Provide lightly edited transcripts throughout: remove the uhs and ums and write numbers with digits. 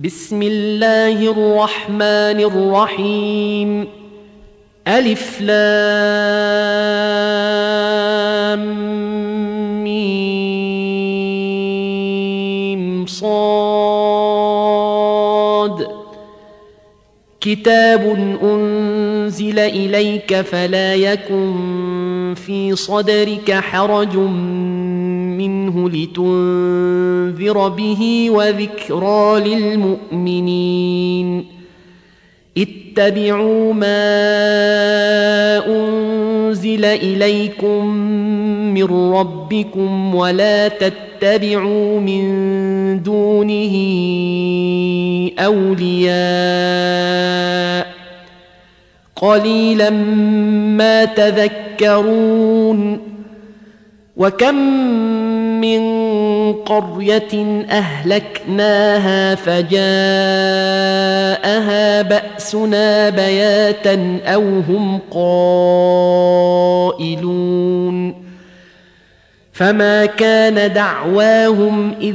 بسم الله الرحمن الرحيم ألف لام ميم صاد كتاب أنزل إليك فلا يكن في صدرك حرج منه لتنذر به وذكرى للمؤمنين اتبعوا ما أنزل إليكم من ربكم ولا تتبعوا من دونه أولياء قليلا ما تذكرون وكم من قرية أهلكناها فجاءها بأسنا بياتا أو هم قائلون فما كان دعواهم إذ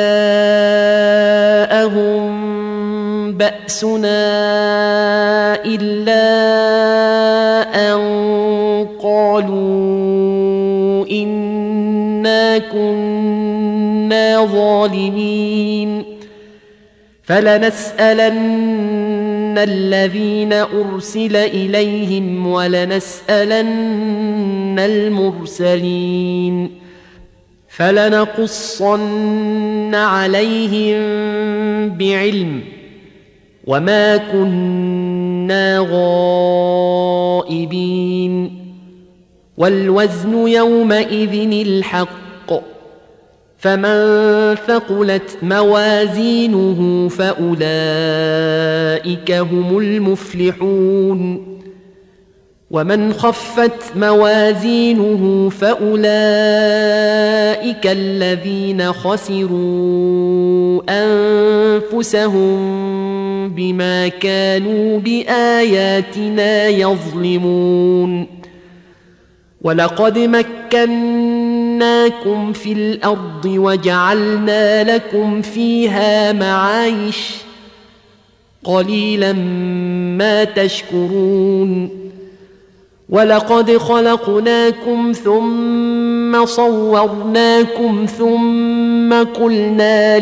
جاءهم بأسنا إلا أن قالوا إنا كنا ظالمين فلنسألن الذين أرسل إليهم ولنسألن المرسلين فلنقصن عليهم بعلم وما كنا غائبين والوزن يومئذ الحق فمن ثقلت موازينه فأولئك هم المفلحون ومن خفت موازينه فأولئك الذين خسروا أنفسهم بما كانوا بآياتنا يظلمون ولقد مكناكم في الأرض وجعلنا لكم فيها معايش قليلا ما تشكرون ولقد خلقناكم ثم صورناكم ثم قلنا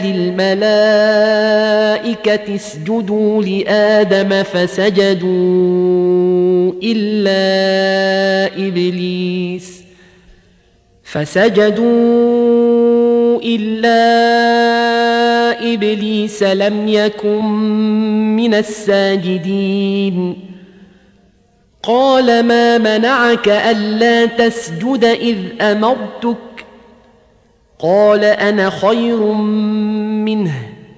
للملائكة اسجدوا لآدم فسجدوا إلا إبليس لم يكن من الساجدين قال ما منعك ألا تسجد إذ أمرتك قال أنا خير منه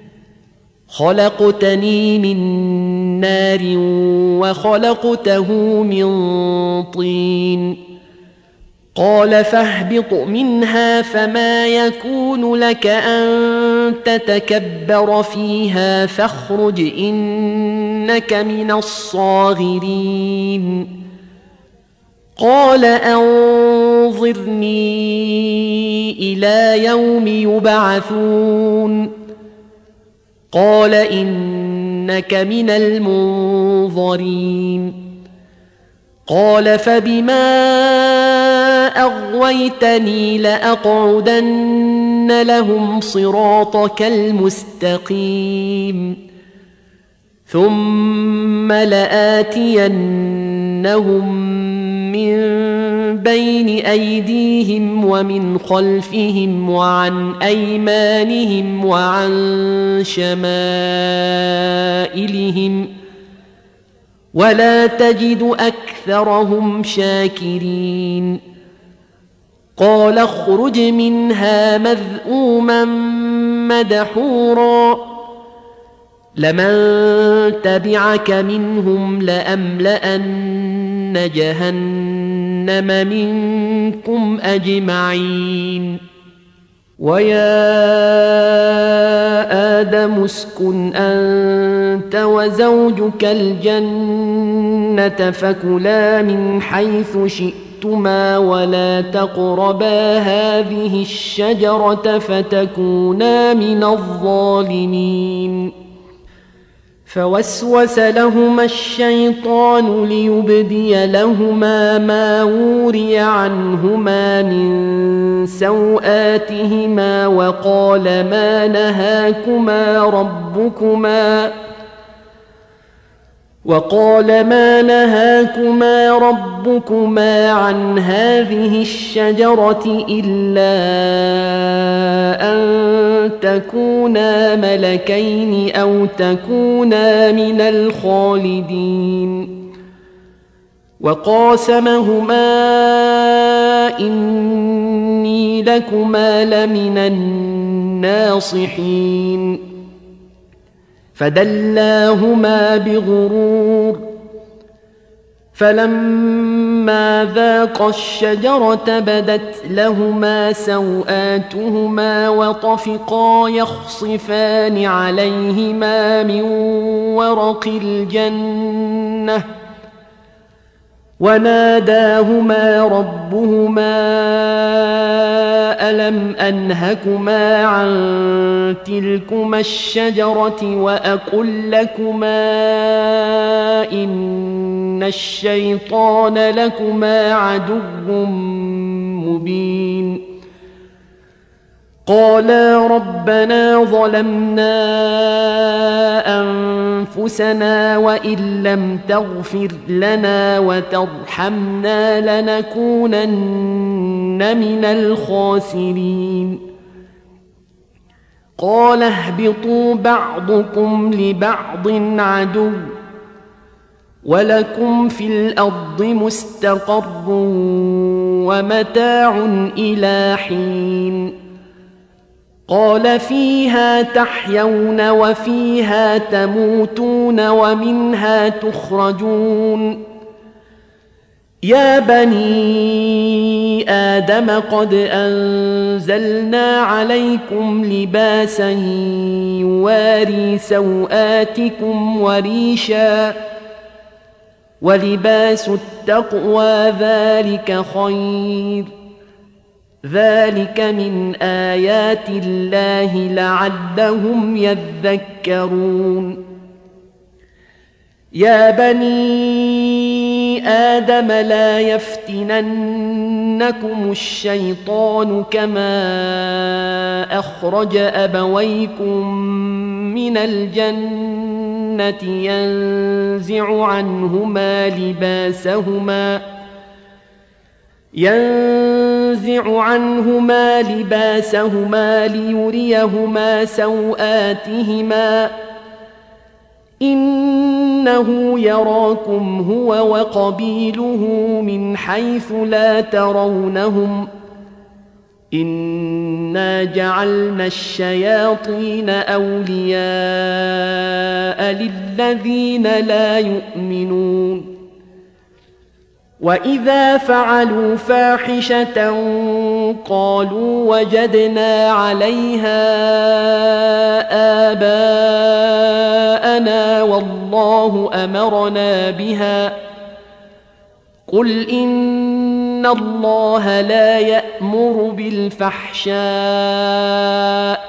خلقتني من نار وخلقته من طين قال فاهبط منها فما يكون لك أن تتكبر فيها فاخرج إنك من الصاغرين قال أنظرني إلى يوم يبعثون قال إنك من المنظرين قال فبما أغويتني لأقعدن لهم صراطك المستقيم ثم لآتينهم من بين أيديهم ومن خلفهم وعن أيمانهم وعن شمائلهم ولا تجد أكثرهم شاكرين قال اخرج منها مذءوما مدحورا لمن تبعك منهم لأملأن جهنم منكم أجمعين ويا آدم اسكن أنت وزوجك الجنة فكلا من حيث شئتما ولا تقربا هذه الشجرة فتكونا من الظالمين فوسوس لهما الشيطان ليبدي لهما ما وري عنهما من سوآتهما وقال ما نهاكما ربكما عن هذه الشجرة إلا أن تكونا ملكين أو تكونا من الخالدين وقاسمهما إني لكما لمن الناصحين فدلاهما بغرور فلما ذاقا الشجرة بدت لهما سوآتهما وطفقا يخصفان عليهما من ورق الجنة وناداهما ربهما ألم أنهكما عن تلكما الشجرة وأقل لكما إن الشيطان لكما عدو مبين قالا ربنا ظلمنا أنفسنا وإن لم تغفر لنا وترحمنا لنكونن من الخاسرين قال اهبطوا بعضكم لبعض عدو ولكم في الأرض مستقر ومتاع إلى حين قال فيها تحيون وفيها تموتون ومنها تخرجون يا بني آدم قد أنزلنا عليكم لباسا يواري سوآتكم وريشا ولباس التقوى ذلك خير ذلك من آيات الله لعلهم يذكرون يا بني آدم لا يفتننكم الشيطان كما أخرج أبويكم من الجنة ينزع عنهما لباسهما ليريهما سوآتهما إنه يراكم هو وقبيله من حيث لا ترونهم إنا جعلنا الشياطين أولياء للذين لا يؤمنون وإذا فعلوا فاحشة قالوا وجدنا عليها آباءنا والله أمرنا بها قل إن الله لا يأمر بالفحشاء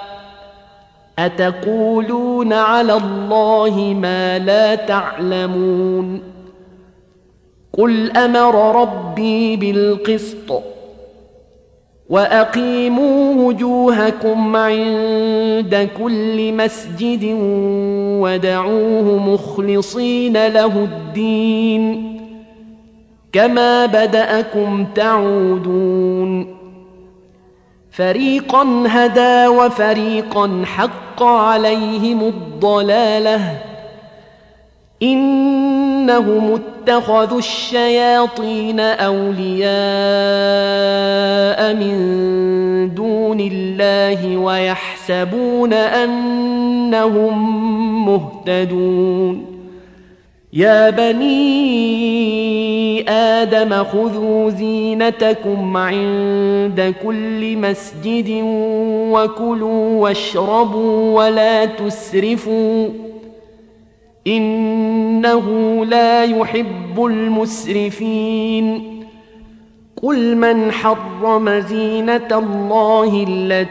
أتقولون على الله ما لا تعلمون قل أمر ربي بالقسط وأقيموا وجوهكم عند كل مسجد ودعوه مخلصين له الدين كما بدأكم تعودون فريقا هدى وفريقا حق عليهم الضلالة إنهم اتخذوا الشياطين أولياء من دون الله ويحسبون أنهم مهتدون يا بني آدم خذوا زينتكم عند كل مسجد وكلوا واشربوا ولا تسرفوا إنه لا يحب المسرفين قل من حرم زينة الله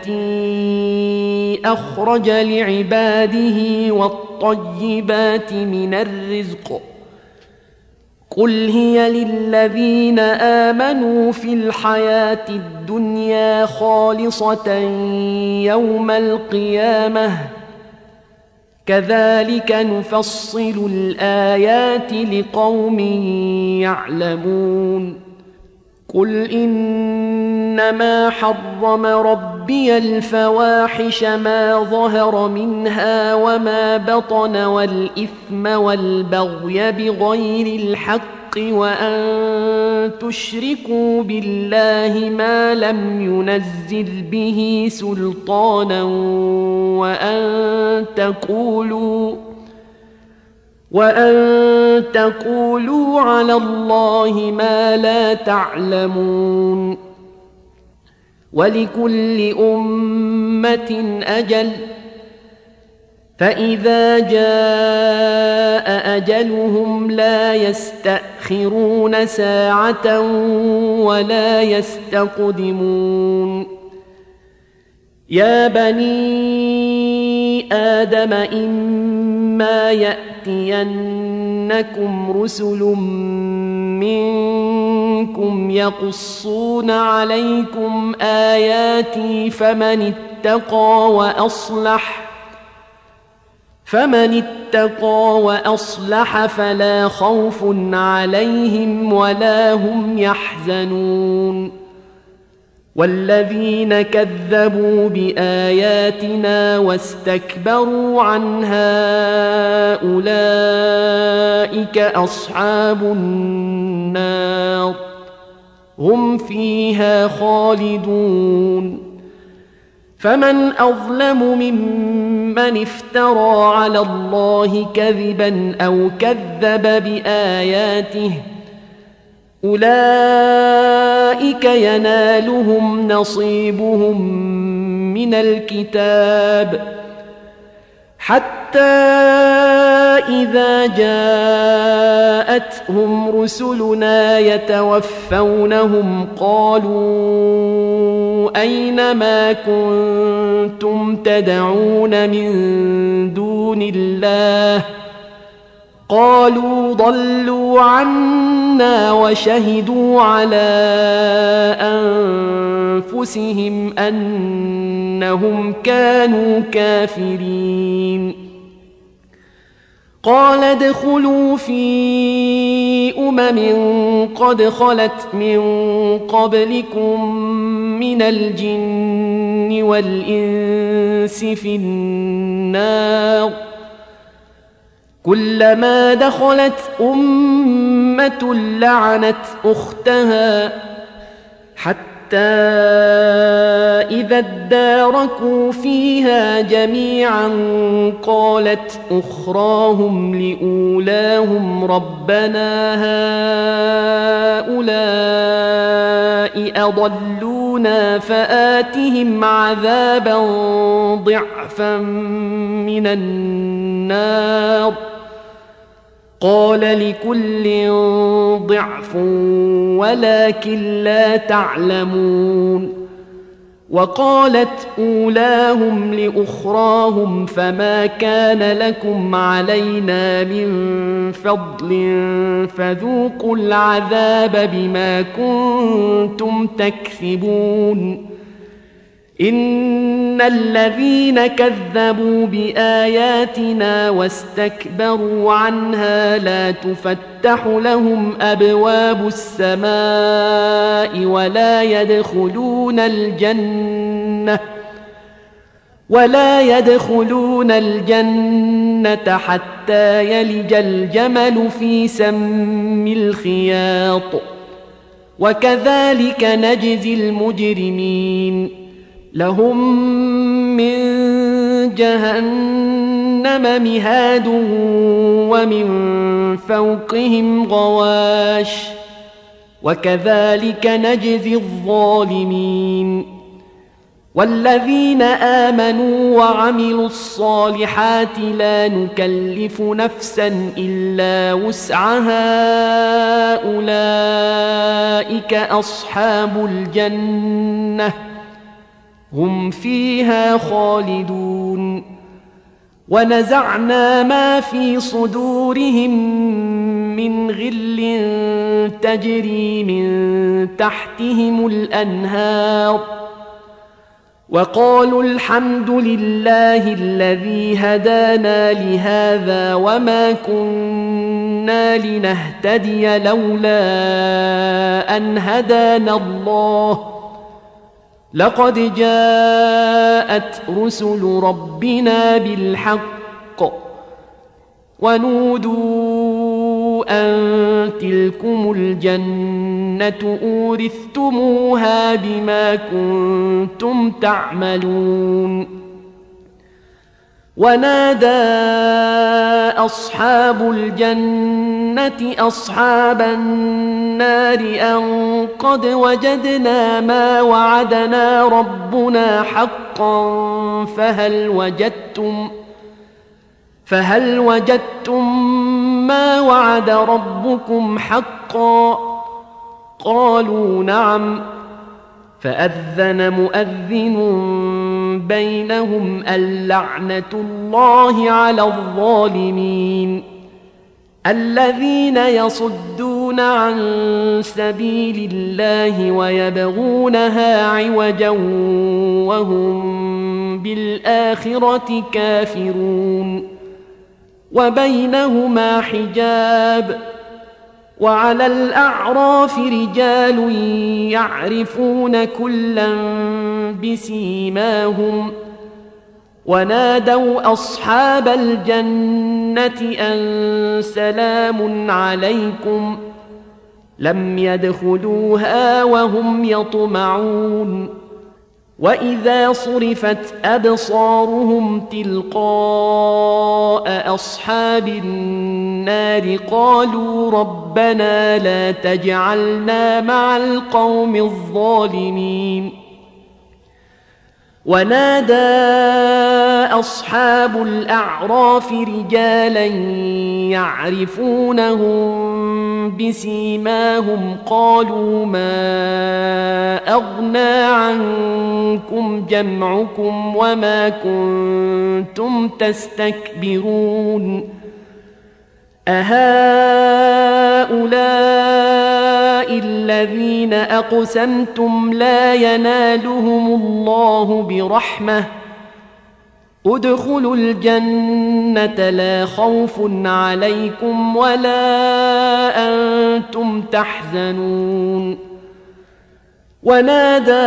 التي أخرج لعباده والطيبات من الرزق قل هي للذين آمنوا في الحياة الدنيا خالصة يوم القيامة كذلك نفصل الآيات لقوم يعلمون قل إنما حرم ربي الفواحش ما ظهر منها وما بطن والإثم والبغي بغير الحق وأن تشركوا بالله ما لم ينزل به سلطانا وأن تقولوا على الله ما لا تعلمون ولكل أمة أجل فإذا جاء أجلهم لا يستأخرون ساعة ولا يستقدمون يا بني آدم إما يأتينكم رسل منكم يقصون عليكم آياتي فمن اتقى وأصلح فلا خوف عليهم ولا هم يحزنون والذين كذبوا بآياتنا واستكبروا عنها أولئك أصحاب النار هم فيها خالدون فمن أظلم ممن افترى على الله كذبا أو كذب بآياته أولئك ينالهم نصيبهم من الكتاب حتى إذا جاءتهم رسلنا يتوفونهم قالوا أين ما كنتم تدعون من دون الله قالوا ضلوا عنا وشهدوا على أنفسهم أنهم كانوا كافرين قال ادخلوا في قد خلت من قبلكم من الجن والإنس في النار كلما دخلت أمة لعنت أختها حتى إذا اداركوا فيها جميعا قالت أخراهم لأولاهم ربنا هؤلاء أضلونا فآتهم عذابا ضعفا من النار قال لكل ضعف ولكن لا تعلمون وقالت أولاهم لأخراهم فما كان لكم علينا من فضل فذوقوا العذاب بما كنتم تكسبون إن الذين كذبوا بآياتنا واستكبروا عنها لا تفتح لهم أبواب السماء ولا يدخلون الجنة حتى يلج الجمل في سم الخياط وكذلك نجزي المجرمين لهم من جهنم مهاد ومن فوقهم غواش وكذلك نجزي الظالمين والذين آمنوا وعملوا الصالحات لا نكلف نفسا إلا وسعها أولئك أصحاب الجنة هم فيها خالدون ونزعنا ما في صدورهم من غل تجري من تحتهم الأنهار وقالوا الحمد لله الذي هدانا لهذا وما كنا لنهتدي لولا أن هدانا الله لقد جاءت رسل ربنا بالحق ونودوا أن تلكم الجنة أورثتموها بما كنتم تعملون ونادى أصحاب الجنة أصحاب النار أن قد وجدنا ما وعدنا ربنا حقا فهل وجدتم ما وعد ربكم حقا قالوا نعم فأذن مؤذن بينهم اللعنة الله على الظالمين الذين يصدون عن سبيل الله ويبغونها عوجا وهم بالآخرة كافرون وبينهما حجاب وعلى الأعراف رجال يعرفون كلا بسيماهم ونادوا أصحاب الجنة أن سلام عليكم لم يدخلوها وهم يطمعون وإذا صرفت أبصارهم تلقاء أصحاب النار قالوا ربنا لا تجعلنا مع القوم الظالمين ونادى أصحاب الأعراف رجالا يعرفونهم بسيماهم قالوا ما أغنى عنكم جمعكم وما كنتم تستكبرون أهؤلاء الذين أقسمتم لا ينالهم الله برحمة ادخلوا الجنة لا خوف عليكم ولا أنتم تحزنون ونادى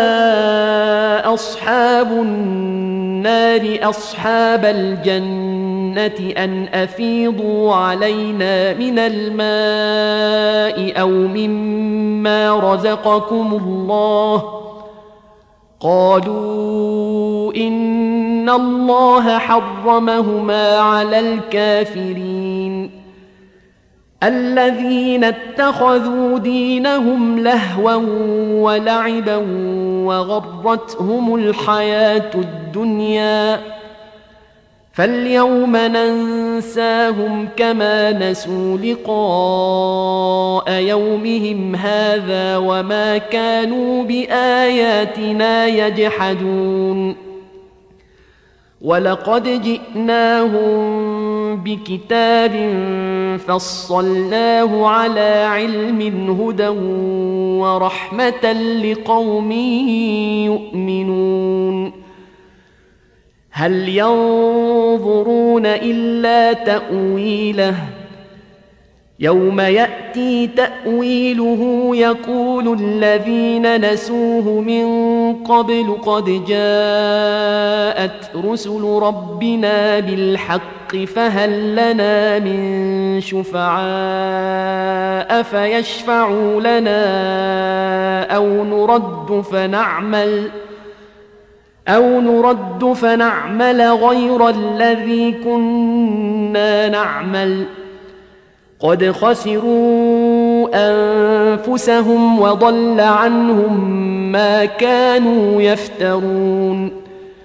أصحاب النار أصحاب الجنة أن أفيضوا علينا من الماء أو مما رزقكم الله قالوا إن الله حرمهما على الكافرين الذين اتخذوا دينهم لهوا ولعبا وغرتهم الحياة الدنيا فاليوم ننساهم كما نسوا لقاء يومهم هذا وما كانوا بآياتنا يجحدون ولقد جئناهم بكتاب فصلناه على علم هدى ورحمة لقوم يؤمنون هل ينظرون إلا تأويله يوم يأتي تأويله يقول الذين نسوه من قبل قد جاءت رسل ربنا بالحق فهل لنا من شفعاء فيشفعوا لنا أو نرد فنعمل غير الذي كنا نعمل قد خسروا أنفسهم وضل عنهم ما كانوا يفترون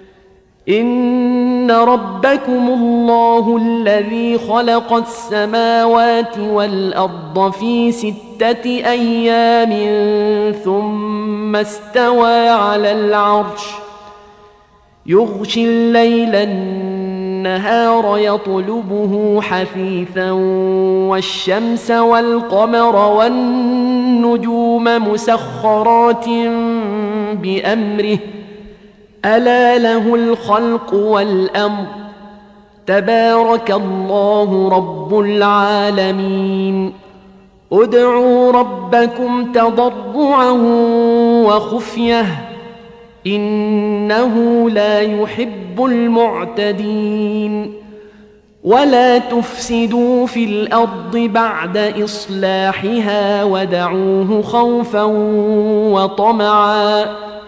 إن ربكم الله الذي خلق السماوات والأرض في 6 أيام ثم استوى على العرش يغشي الليل النهار يطلبه حثيثا والشمس والقمر والنجوم مسخرات بأمره ألا له الخلق والأمر تبارك الله رب العالمين ادعوا ربكم تضرعا وخفية إنه لا يحب المعتدين ولا تفسدوا في الأرض بعد إصلاحها ودعوه خوفا وطمعا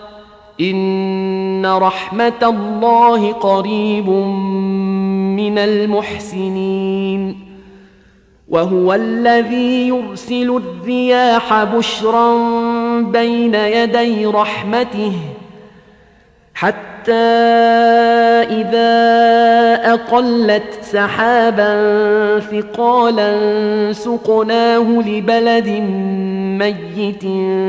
إن رحمة الله قريب من المحسنين وهو الذي يرسل الرياح بشرا بين يدي رحمته حتى إذا أقلت سحابا ثقالا سقناه لبلد ميت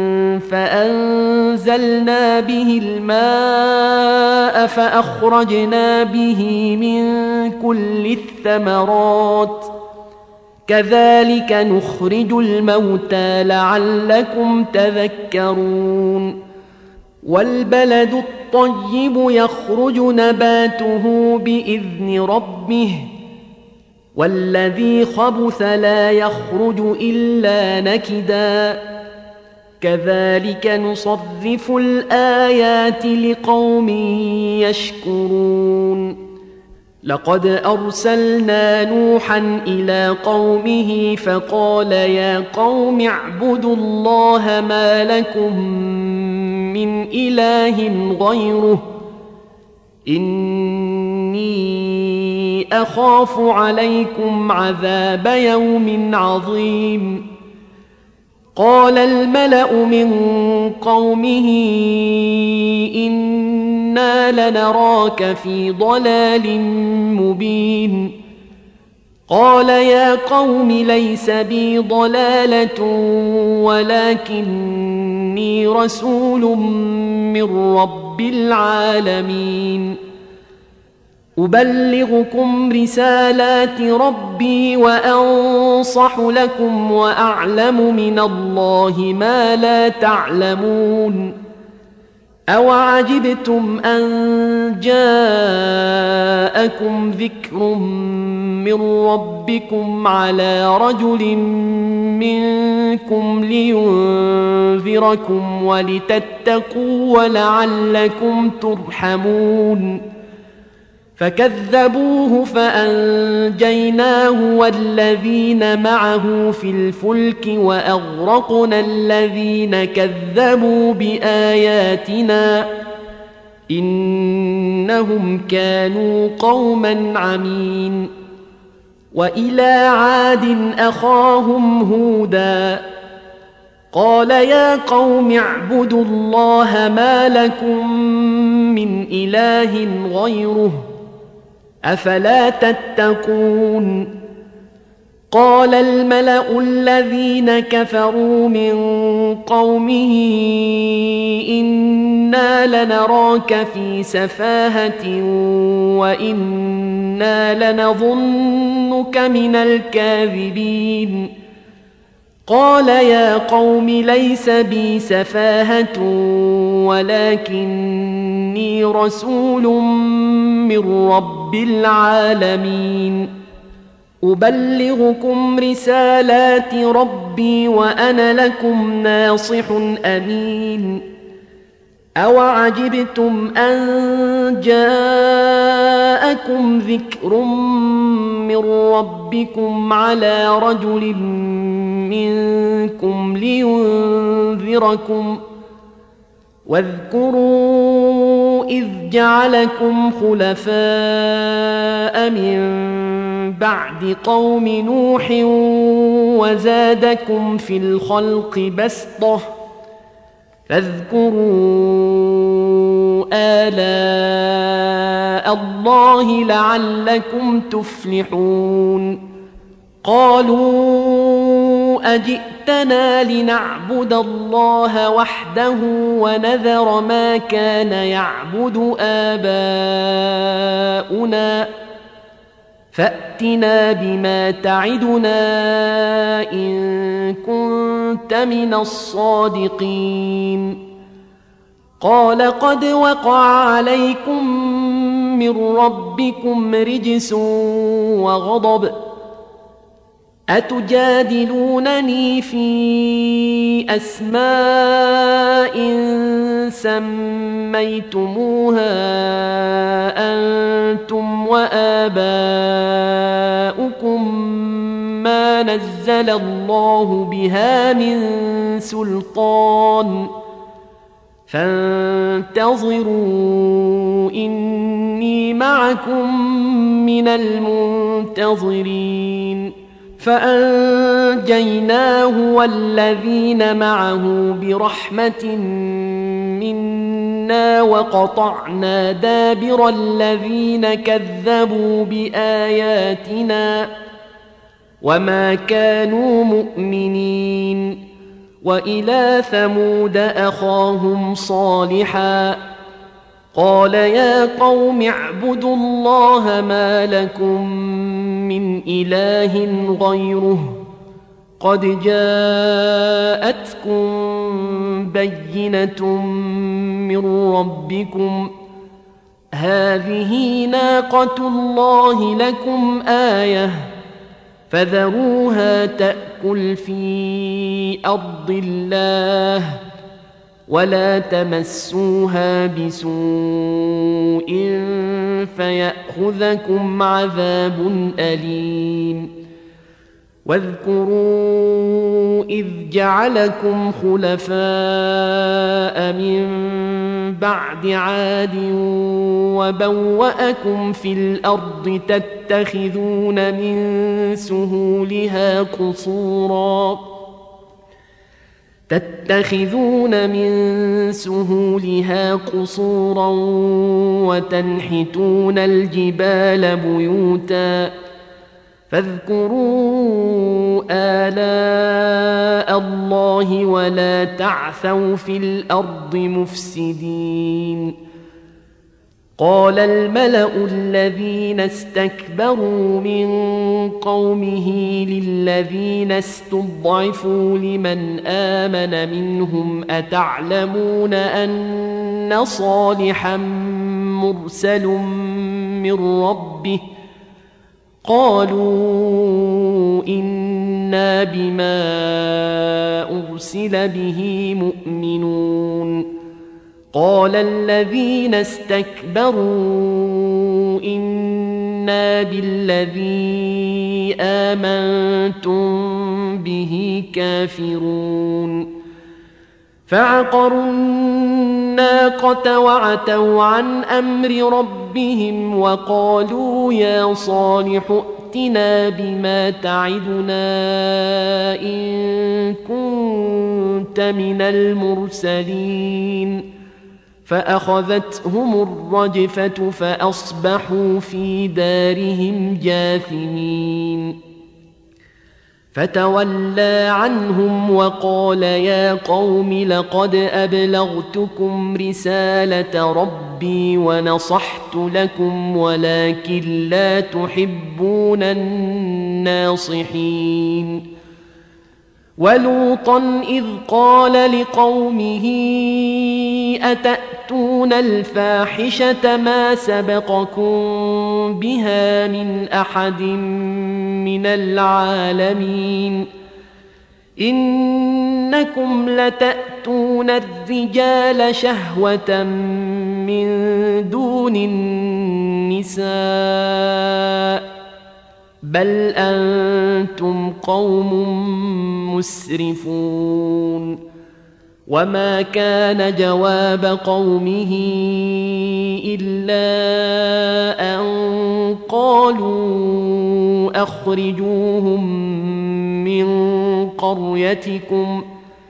فأنزلنا به الماء فأخرجنا به من كل الثمرات كذلك نخرج الموتى لعلكم تذكرون والبلد الطيب يخرج نباته بإذن ربه والذي خبث لا يخرج إلا نكدا كذلك نصرف الآيات لقوم يشكرون لقد أرسلنا نوحا إلى قومه فقال يا قوم اعبدوا الله ما لكم من إله غيره إني أخاف عليكم عذاب يوم عظيم قال الملأ من قومه إنا لنراك في ضلال مبين قال يا قوم ليس بي ضلالة ولكني رسول من رب العالمين أبلغكم رسالات ربي وأنصح لكم وأعلم من الله ما لا تعلمون أوعجبتم أن جاءكم ذكر من ربكم على رجل منكم لينذركم ولتتقوا ولعلكم ترحمون فكذبوه فأنجيناه والذين معه في الفلك وأغرقنا الذين كذبوا بآياتنا إنهم كانوا قوما عمين وإلى عاد أخاهم هودا قال يا قوم اعبدوا الله ما لكم من إله غيره أفلا تتقون قال الملأ الذين كفروا من قومه إنا لنراك في سفاهة وإنا لنظنك من الكاذبين قال يا قوم ليس بي سفاهة ولكني رسول من رب العالمين أبلغكم رسالات ربي وأنا لكم ناصح أمين أوعجبتم أن جاءكم ذكر من ربكم على رجل منكم لينذركم واذكروا إذ جعلكم خلفاء من بعد قوم نوح وزادكم في الخلق بسطة فاذكروا آلاء الله لعلكم تفلحون قالوا أجئتنا لنعبد الله وحده ونذر ما كان يعبد آباؤنا فأتنا بما تعدنا إن كنت من الصادقين قال قد وقع عليكم من ربكم رجس وغضب أتجادلونني في أسماء سميتموها أنتم وآباؤكم ما نزل الله بها من سلطان فانتظروا إني معكم من المنتظرين فأنجيناه والذين معه برحمة منا وقطعنا دابر الذين كذبوا بآياتنا وما كانوا مؤمنين وإلى ثمود أخاهم صالحا قال يا قوم اعبدوا الله ما لكم من إله غيره قد جاءتكم بينة من ربكم هذه ناقة الله لكم آية فذروها تأكل في أرض الله ولا تمسوها بسوء فيأخذكم عذاب أليم واذكروا إذ جعلكم خلفاء من بعد عاد وبوأكم في الأرض تتخذون من سهولها قصورا وتنحتون الجبال بيوتا فاذكروا آلاء الله ولا تعثوا في الأرض مفسدين قال الملأ الذين استكبروا من قومه للذين استضعفوا لمن آمن منهم أتعلمون أن صالحا مرسل من ربه قالوا إنا بما أرسل به مؤمنون قال الذين استكبروا إنا بالذي آمنتم به كافرون فعقروا الناقة وعتوا عن أمر ربهم وقالوا يا صالح ائتنا بما تعدنا إن كنت من المرسلين فأخذتهم الرجفة فأصبحوا في دارهم جاثمين فتولى عنهم وقال يا قوم لقد أبلغتكم رسالة ربي ونصحت لكم ولكن لا تحبون الناصحين ولوطا إذ قال لقومه أتأتون الفاحشة ما سبقكم بها من أحد من العالمين إنكم لتأتون الرجال شهوة من دون النساء بل أنتم قوم مسرفون وما كان جواب قومه إلا أن قالوا أخرجوهم من قريتكم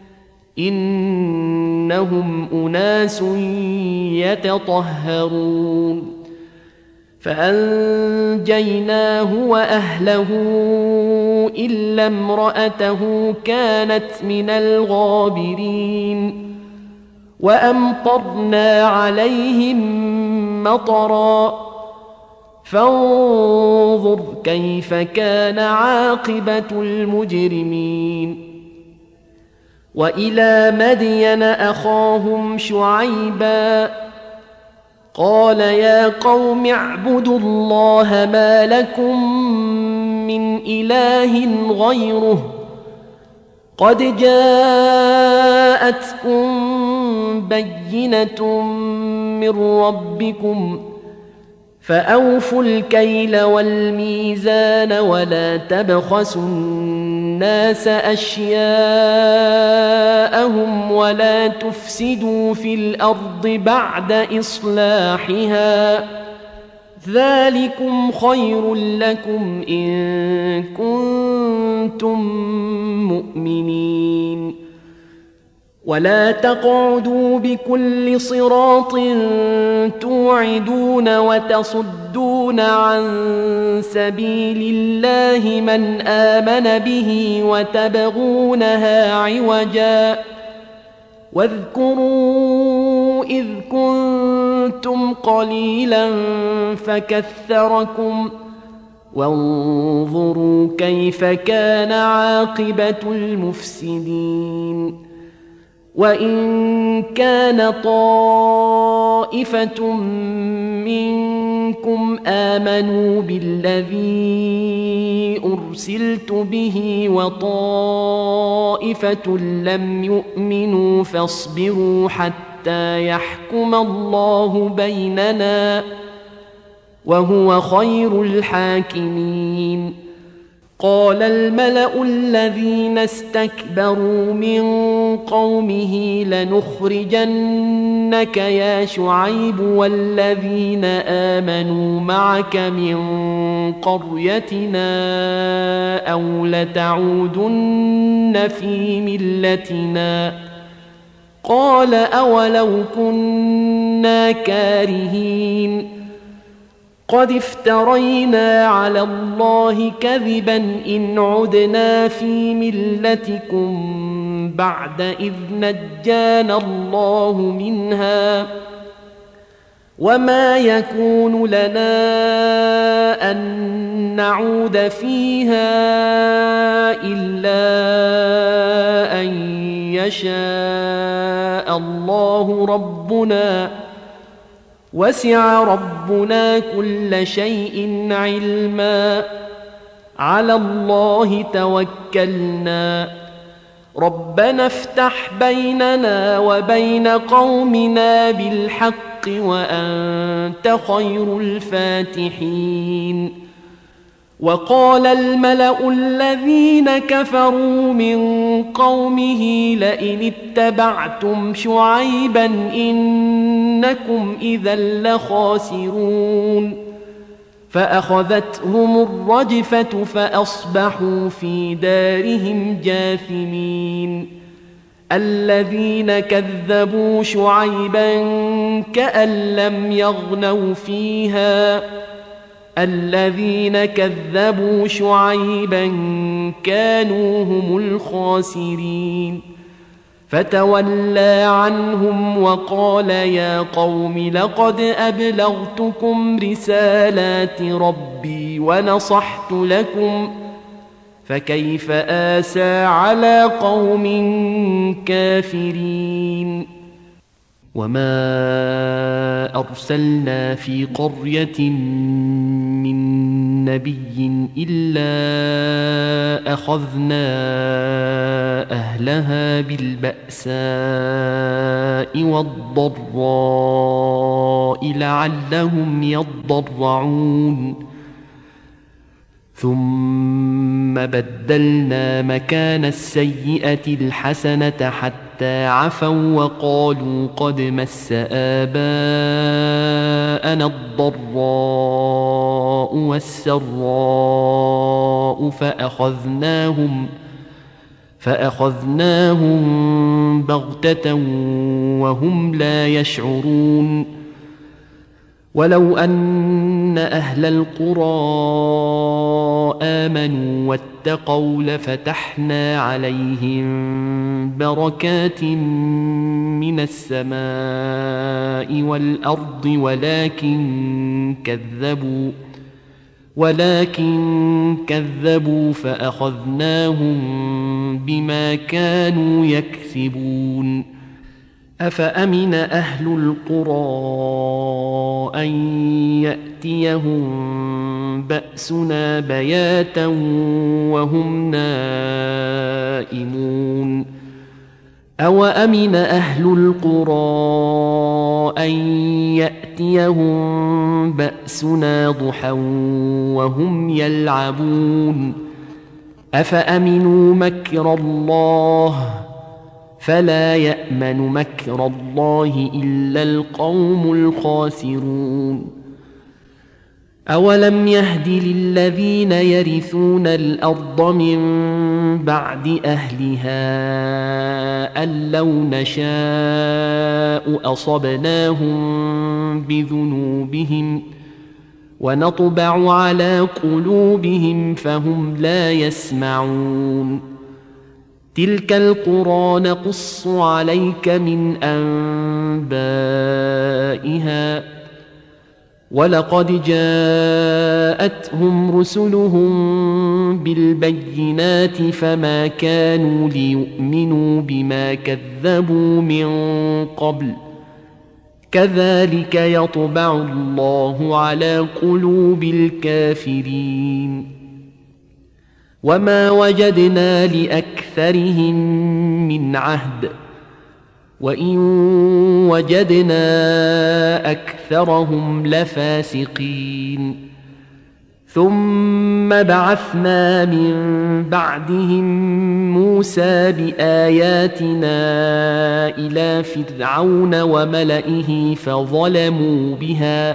إنهم أناس يتطهرون فأنجيناه وأهله إلا امرأته كانت من الغابرين وأمطرنا عليهم مطرا فانظر كيف كان عاقبة المجرمين وإلى مدين أخاهم شعيبا قال يا قوم اعبدوا الله ما لكم من إله غيره قد جاءتكم بينة من ربكم فأوفوا الكيل والميزان ولا تبخسوا الناس أشياءهم ولا تفسدوا في الأرض بعد إصلاحها ذلكم خير لكم إن كنتم مؤمنين ولا تقعدوا بكل صراط توعدون وتصدون عن سبيل الله من آمن به وتبغونها عوجا واذكروا إذ كنتم قليلا فكثركم وانظروا كيف كان عاقبة المفسدين وإن كان طائفة منكم آمنوا بالذي أرسلت به وطائفة لم يؤمنوا فاصبروا حتى يحكم الله بيننا وهو خير الحاكمين قال الملأ الذين استكبروا من قومه لنخرجنك يا شعيب والذين آمنوا معك من قريتنا أو لتعودن في ملتنا قال أولو كنا كارهين قد افترينا على الله كذبا إن عدنا في ملتكم بعد إذ نجانا الله منها وما يكون لنا أن نعود فيها إلا أن يشاء الله ربنا وسع ربنا كل شيء علما على الله توكلنا ربنا افتح بيننا وبين قومنا بالحق وأنت خير الفاتحين وقال الملأ الذين كفروا من قومه لئن اتبعتم شعيبا إنكم إذا لخاسرون فأخذتهم الرجفة فأصبحوا في دارهم جاثمين الذين كذبوا شعيبا كأن لم يغنوا فيها الذين كذبوا شعيبا كانوا هم الخاسرين فتولى عنهم وقال يا قوم لقد أبلغتكم رسالات ربي ونصحت لكم فكيف آسى على قوم كافرين وما أرسلنا في قرية من نبي إلا أخذنا أهلها بالبأساء والضراء لعلهم يضرعون ثم بدلنا مكان السيئة الحسنة حتى عفوا وقالوا قد مس آباءنا الضراء والسراء فأخذناهم بغتة وهم لا يشعرون ولو أن أهل القرى آمنوا واتقوا لفتحنا عليهم بركات من السماء والأرض ولكن كذبوا فأخذناهم بما كانوا يكسبون أفأمن أهل القرى أن يأتيهم بأسنا بياتا وهم نائمون أوأمن أهل القرى أن يأتيهم بأسنا ضحى وهم يلعبون أفأمنوا مكر الله فلا يأمن مكر الله إلا القوم الخاسرون أولم يهد للذين يرثون الأرض من بعد أهلها أن لو نشاء أصبناهم بذنوبهم ونطبع على قلوبهم فهم لا يسمعون تلك القرى نقص عليك من أنبائها ولقد جاءتهم رسلهم بالبينات فما كانوا ليؤمنوا بما كذبوا من قبل كذلك يطبع الله على قلوب الكافرين وما وجدنا لأكثرهم من عهد وإن وجدنا أكثرهم لفاسقين ثم بعثنا من بعدهم موسى بآياتنا إلى فرعون وملئه فظلموا بها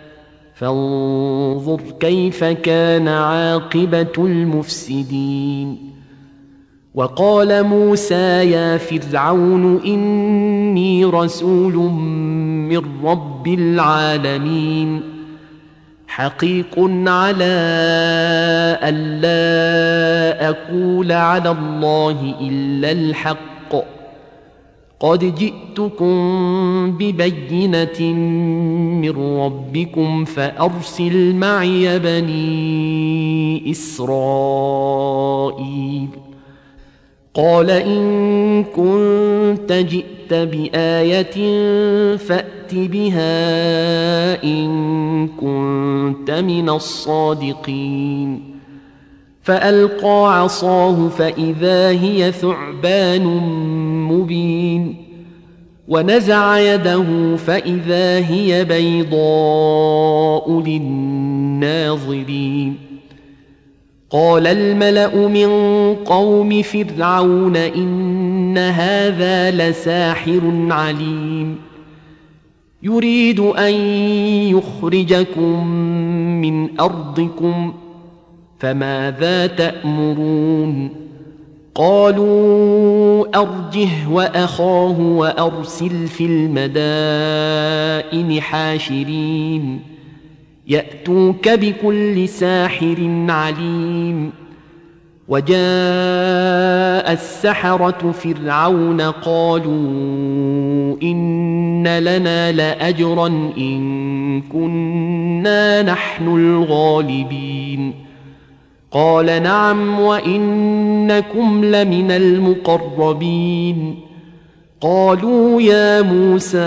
فانظر كيف كان عاقبة المفسدين وقال موسى يا فرعون إني رسول من رب العالمين حقيق على ألا أقول على الله إلا الحق قد جئتكم ببينة من ربكم فأرسل معي بني إسرائيل قال إن كنت جئت بآية فأت بها إن كنت من الصادقين فألقى عصاه فإذا هي ثعبان مبين ونزع يده فإذا هي بيضاء للناظرين قال الملأ من قوم فرعون إن هذا لساحر عليم يريد أن يخرجكم من أرضكم فماذا تأمرون قالوا أرجه وأخاه وأرسل في المدائن حاشرين يأتوك بكل ساحر عليم وجاء السحرة فرعون قالوا إن لنا لأجرا إن كنا نحن الغالبين قال نعم وإنكم لمن المقربين قالوا يا موسى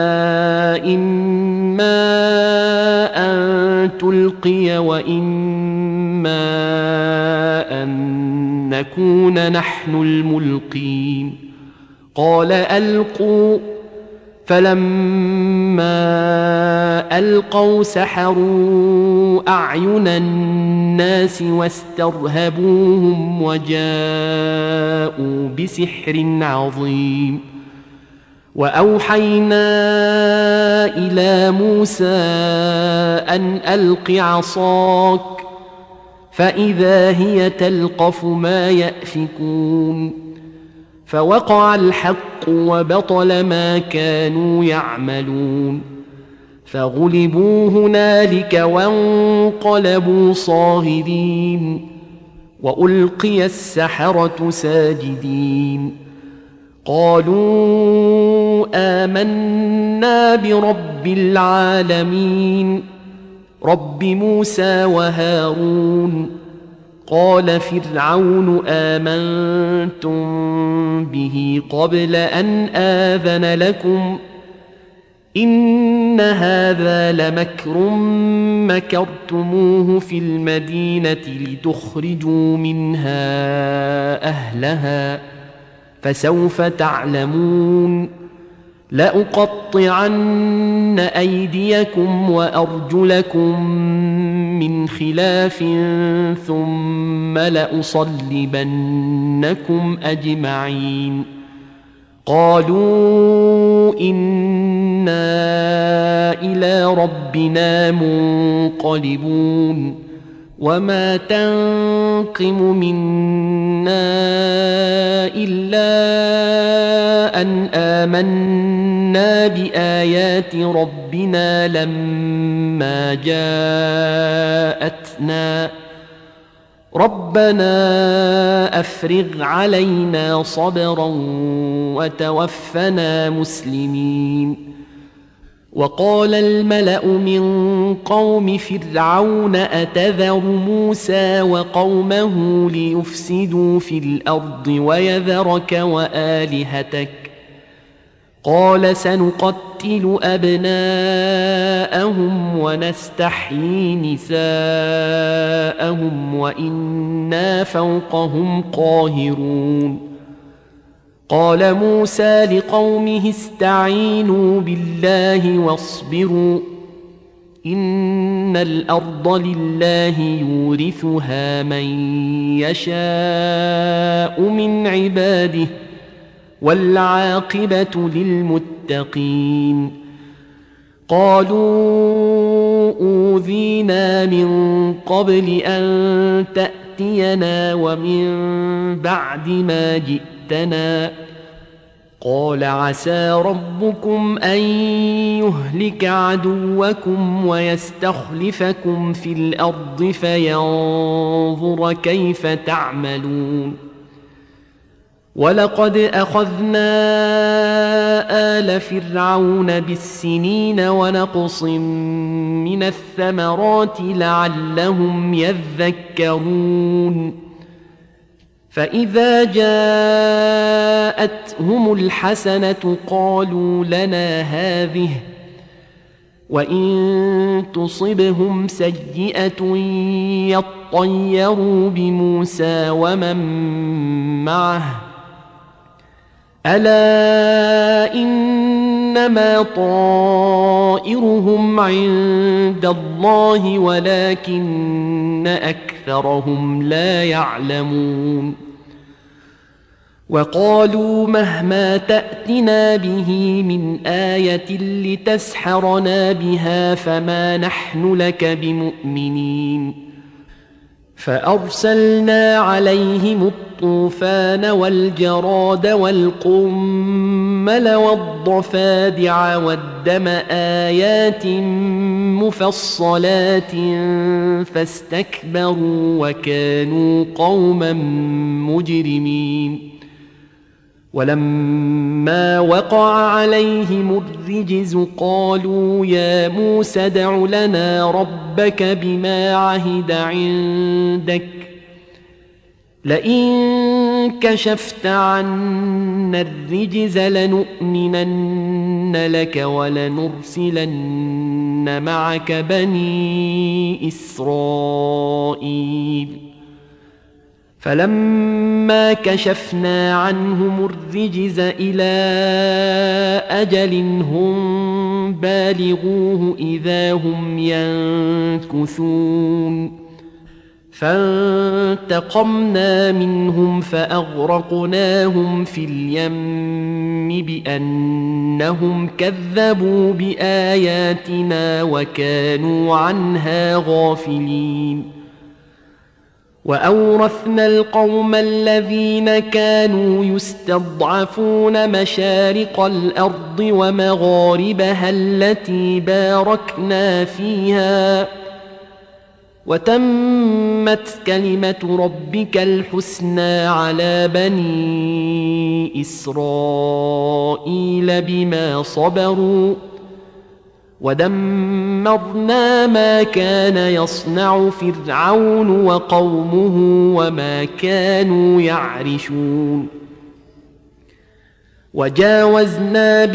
إما أن تلقي وإما أن نكون نحن الملقين قال ألقوا فلما ألقوا سحروا أعين الناس واسترهبوهم وجاءوا بسحر عظيم وأوحينا إلى موسى أن ألق عصاك فإذا هي تلقف ما يأفكون فوقع الحق وبطل ما كانوا يعملون فغلبوا هنالك وانقلبوا صاغرين وألقي السحرة ساجدين قالوا آمنا برب العالمين رب موسى وهارون قال فرعون آمنتم به قبل أن آذن لكم إن هذا لمكر مكرتموه في المدينة لتخرجوا منها أهلها فسوف تعلمون لأقطعن أيديكم وأرجلكم من خلاف ثم لأصلبنكم أجمعين قالوا إنا إلى ربنا منقلبون وما تنقم منا إلا أن آمنا بآيات ربنا لما جاءتنا ربنا أفرغ علينا صبرا وتوفنا مسلمين وقال الملأ من قوم فرعون أتذر موسى وقومه ليفسدوا في الأرض ويذرك وآلهتك قال سنقتل أبناءهم ونستحيي نساءهم وإنا فوقهم قاهرون قال موسى لقومه استعينوا بالله واصبروا إن الأرض لله يورثها من يشاء من عباده والعاقبة للمتقين قالوا أوذينا من قبل أن تأتينا ومن بعد ما جئتنا قال عسى ربكم أن يهلك عدوكم ويستخلفكم في الأرض فينظر كيف تعملون ولقد أخذنا آل فرعون بالسنين ونقص من الثمرات لعلهم يذكرون فإذا جاءتهم الحسنة قالوا لنا هذه وإن تصبهم سيئة يطيروا بموسى ومن معه ألا إنما طائرهم عند الله ولكن أكثرهم لا يعلمون وقالوا مهما تأتنا به من آية لتسحرنا بها فما نحن لك بمؤمنين فأرسلنا عليهم الطوفان والجراد والقمل والضفادع والدم آيات مفصلات فاستكبروا وكانوا قوما مجرمين ولما وقع عليهم الرجز قالوا يا موسى ادع لنا ربك بما عهد عندك لئن كشفت عنا الرجز لنؤمنن لك ولنرسلن معك بني إسرائيل فلما كشفنا عنهم الرجز إلى أجل هم بالغوه إذا هم ينكثون فانتقمنا منهم فأغرقناهم في اليم بأنهم كذبوا بآياتنا وكانوا عنها غافلين وأورثنا القوم الذين كانوا يستضعفون مشارق الأرض ومغاربها التي باركنا فيها وتمت كلمة ربك الحسنى على بني إسرائيل بما صبروا ودمرنا ما كان يصنع فرعون وقومه وما كانوا يعرشون وجاوزنا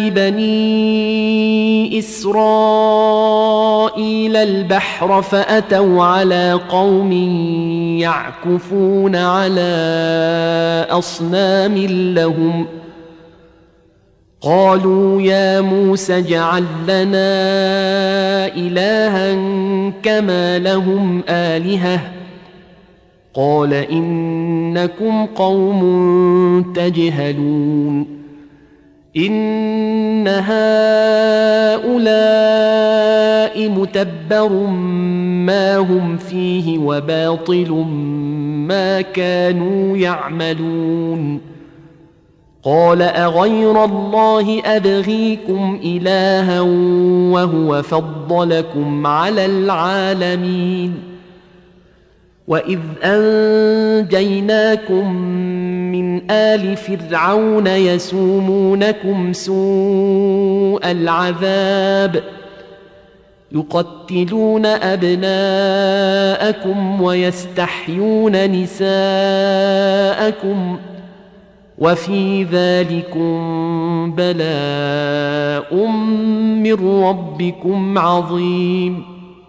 ببني إسرائيل البحر فأتوا على قوم يعكفون على أصنام لهم قالوا يا موسى اجعل لنا إلها كما لهم آلهة قال إنكم قوم تجهلون إن هؤلاء متبر ما هم فيه وباطل ما كانوا يعملون قال أغير الله أبغيكم إلها وهو فضلكم على العالمين وإذ أنجيناكم من آل فرعون يسومونكم سوء العذاب يقتلون أبناءكم ويستحيون نساءكم وفي ذلكم بلاء من ربكم عظيم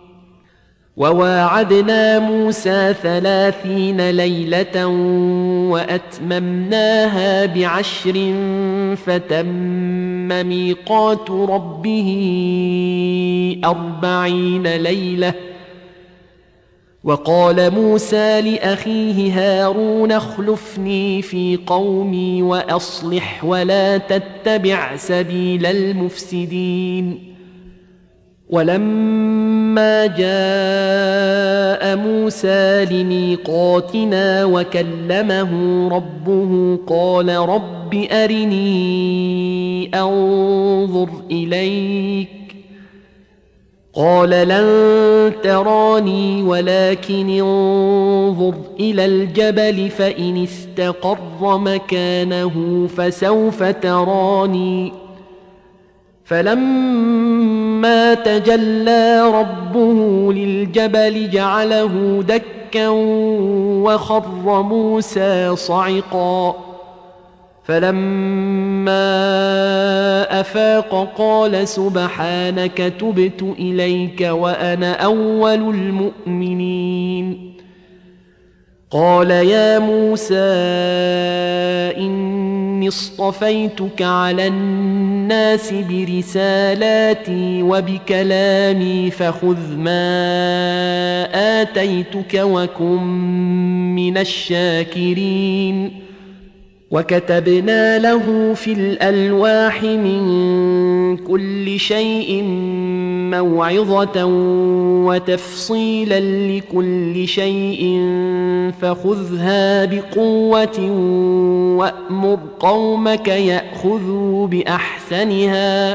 وواعدنا موسى 30 ليلة وأتممناها ب10 فتم ميقات ربه 40 ليلة وقال موسى لأخيه هارون اخلفني في قومي وأصلح ولا تتبع سبيل المفسدين ولما جاء موسى لميقاتنا وكلمه ربه قال رب أرني أنظر إليك قال لن تراني ولكن انظر إلى الجبل فإن استقر مكانه فسوف تراني فلما تجلى ربه للجبل جعله دكا وخر موسى صعقا فلما أفاق قال سبحانك تبت إليك وأنا أول المؤمنين قال يا موسى إني اصطفيتك على الناس برسالاتي وبكلامي فخذ ما آتيتك وكن من الشاكرين وكتبنا له في الألواح من كل شيء موعظة وتفصيلا لكل شيء فخذها بقوة وأمر قومك يأخذوا بأحسنها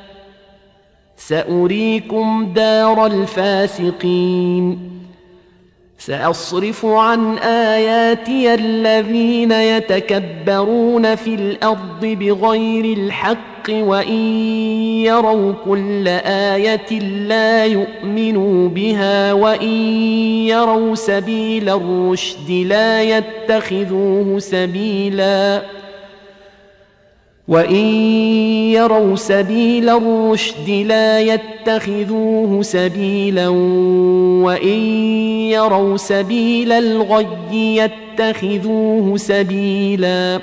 سأريكم دار الفاسقين سأصرف عن آياتي الذين يتكبرون في الأرض بغير الحق وإن يروا كل آية لا يؤمنوا بها وإن يروا سبيل الرشد لا يتخذوه سبيلا وإن يروا سبيل الرشد لا يتخذوه سبيلا وإن يروا سبيل الغي يتخذوه سبيلا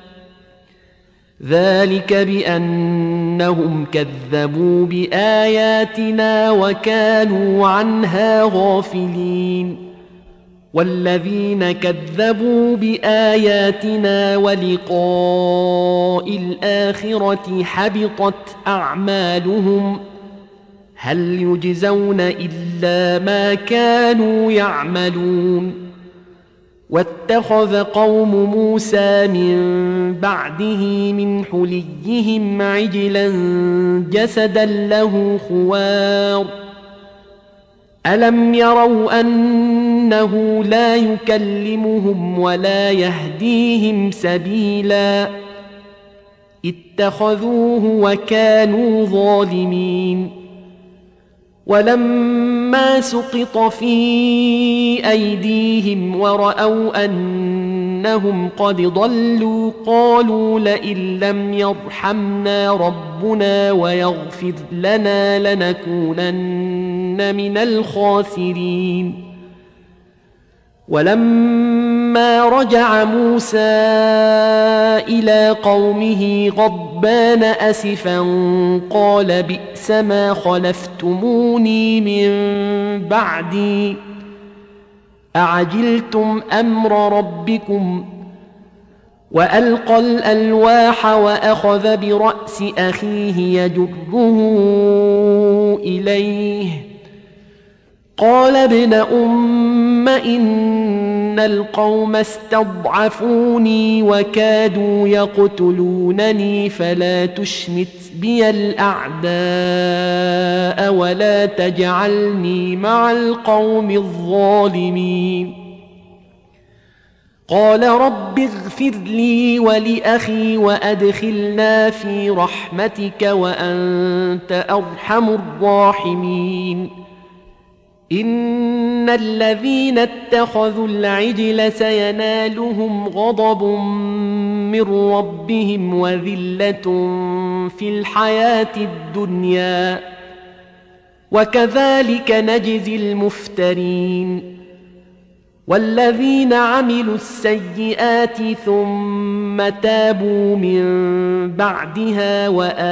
ذلك بأنهم كذبوا بآياتنا وكانوا عنها غافلين والذين كذبوا بآياتنا ولقاء الآخرة حبطت أعمالهم هل يجزون إلا ما كانوا يعملون واتخذ قوم موسى من بعده من حليهم عجلا جسدا له خوار ألم يروا أنه لا يكلمهم ولا يهديهم سبيلا اتخذوه وكانوا ظالمين ولما سقط في أيديهم ورأوا أنهم قد ضلوا قالوا لئن لم يرحمنا ربنا ويغفر لنا لنكونن من الخاسرين ولما رجع موسى إلى قومه غضبان أسفا قال بئس ما خلفتموني من بعدي أعجلتم أمر ربكم وألقى الألواح وأخذ برأس أخيه يجره إليه قال ابن أم إن القوم استضعفوني وكادوا يقتلونني فلا تشمت بي الأعداء ولا تجعلني مع القوم الظالمين قال رب اغفر لي ولأخي وأدخلنا في رحمتك وأنت أرحم الراحمين إن الذين اتخذوا العجل سينالهم غضب من ربهم وذلة في الحياة الدنيا وكذلك نجزي المفترين والذين عملوا السيئات ثم تابوا من بعدها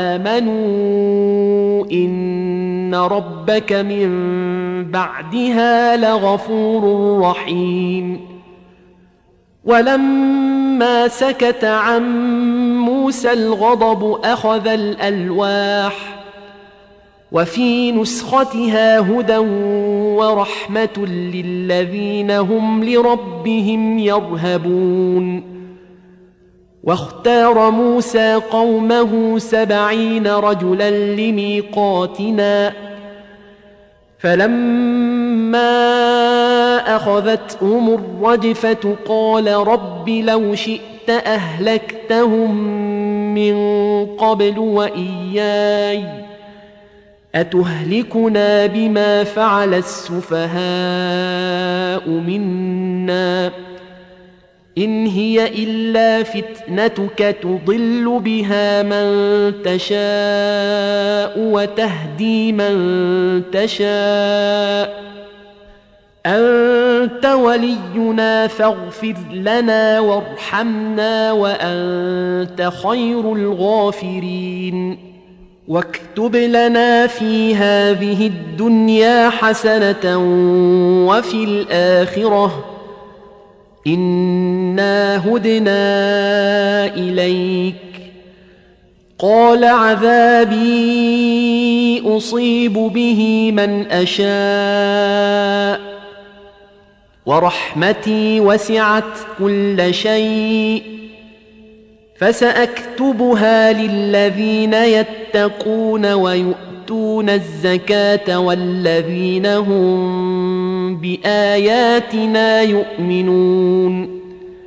وآمنوا إن ربك من بعدها لغفور رحيم ولما سكت عن موسى الغضب أخذ الألواح وفي نسختها هدى ورحمة للذين هم لربهم يرهبون واختار موسى قومه 70 رجلا لميقاتنا فلما أخذتهم الرجفة قال رب لو شئت أهلكتهم من قبل وإياي أتهلكنا بما فعل السفهاء منا إن هي إلا فتنتك تضل بها من تشاء وتهدي من تشاء أنت ولينا فاغفر لنا وارحمنا وأنت خير الغافرين واكتب لنا في هذه الدنيا حسنة وفي الآخرة إنا هدنا إليك قال عذابي أصيب به من أشاء ورحمتي وسعت كل شيء فسأكتبها للذين يتقون ويؤتون الزكاة والذين هم بآياتنا يؤمنون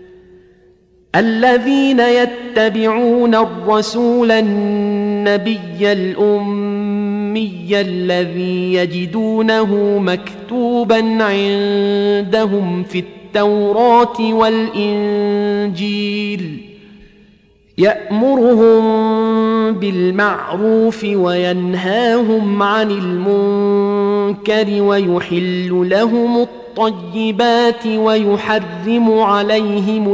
الذين يتبعون الرسول النبي الأمي الذي يجدونه مكتوبا عندهم في التوراة والإنجيل يأمرهم بالمعروف وينهاهم عن المنكر ويحل لهم الطيبات ويحرم عليهم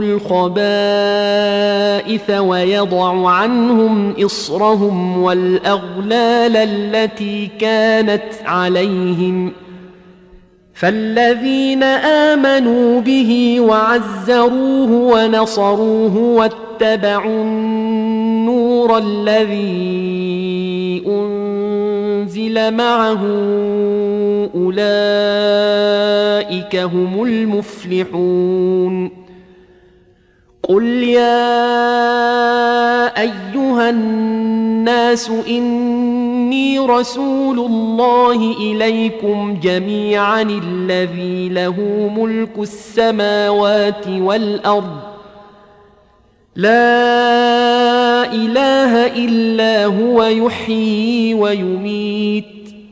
الخبائث ويضع عنهم إصرهم والأغلال التي كانت عليهم فالذين آمنوا به وعزروه ونصروه واتبعوا النور الذي أنزل أنزل معه أولئك هم المفلحون قل يا أيها الناس إني رسول الله إليكم جميعا الذي له ملك السماوات والأرض لا إله إلا هو يحيي ويميت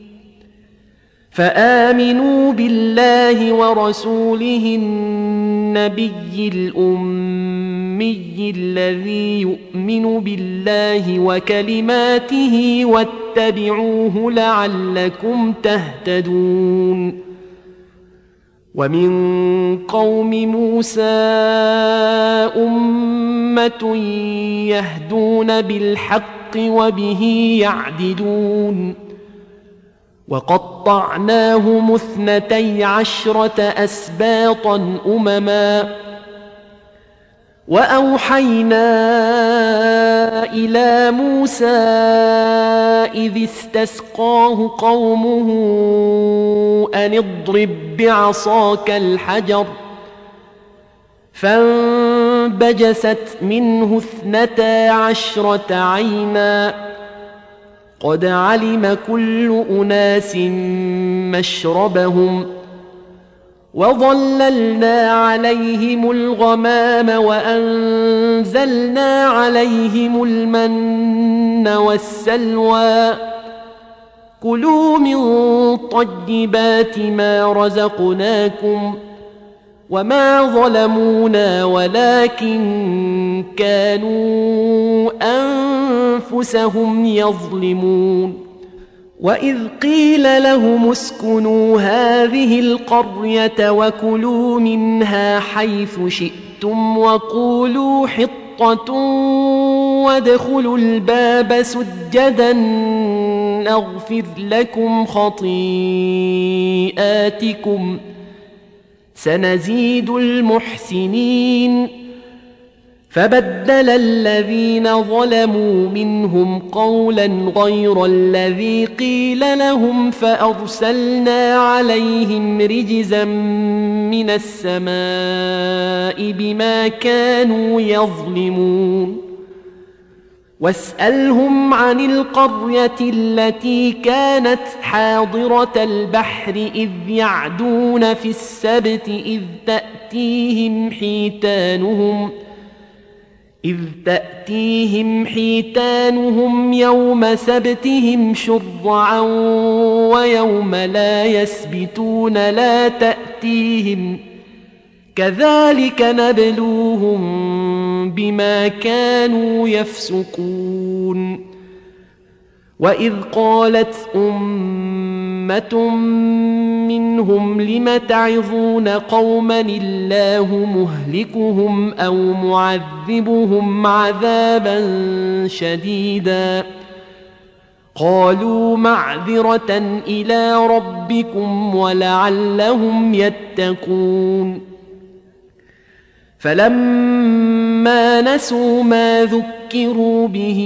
فآمنوا بالله ورسوله النبي الأمي الذي يؤمن بالله وكلماته واتبعوه لعلكم تهتدون ومن قوم موسى أمة يهدون بالحق وبه يعدلون وقطعناهم 12 أسباطا أمما وأوحينا إلى موسى إذ استسقاه قومه أن اضرب بعصاك الحجر فانبجست منه 12 عينا قد علم كل أناس مشربهم وظللنا عليهم الغمام وأنزلنا عليهم المن والسلوى كلوا من طيبات ما رزقناكم وما ظلمونا ولكن كانوا أنفسهم يظلمون وإذ قيل لهم اسكنوا هذه القرية وكلوا منها حيث شئتم وقولوا حطة وادخلوا الباب سجدا نغفر لكم خطيئاتكم سنزيد المحسنين فبدل الذين ظلموا منهم قولا غير الذي قيل لهم فأرسلنا عليهم رجزا من السماء بما كانوا يظلمون واسألهم عن القرية التي كانت حاضرة البحر إذ يعدون في السبت إذ تأتيهم حيتانهم يوم سبتهم شرعا ويوم لا يسبتون لا تأتيهم كذلك نبلوهم بما كانوا يفسقون وإذ قالت أمة منهم لم تعظون قوما الله مهلكهم أو معذبهم عذابا شديدا قالوا معذرة إلى ربكم ولعلهم يتقون فلما نسوا ما ذكروا به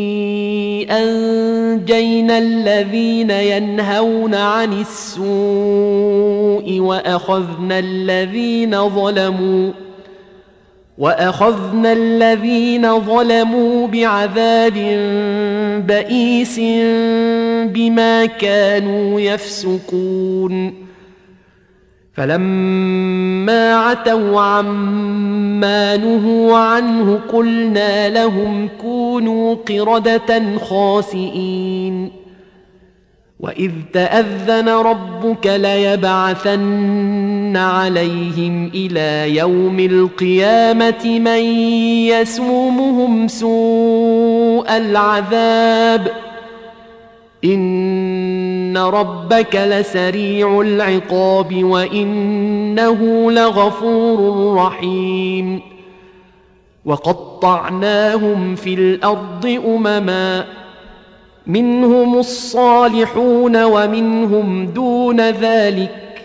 أنجينا الذين ينهون عن السوء وأخذنا الذين ظلموا بعذاب بئيس بما كانوا يفسقون فلما عتوا عما نهوا عنه قلنا لهم كونوا قردة خاسئين وإذ تأذن ربك ليبعثن عليهم إلى يوم القيامة من يسومهم سوء العذاب إن ربك لسريع العقاب وإنه لغفور رحيم وقطعناهم في الأرض أمما منهم الصالحون ومنهم دون ذلك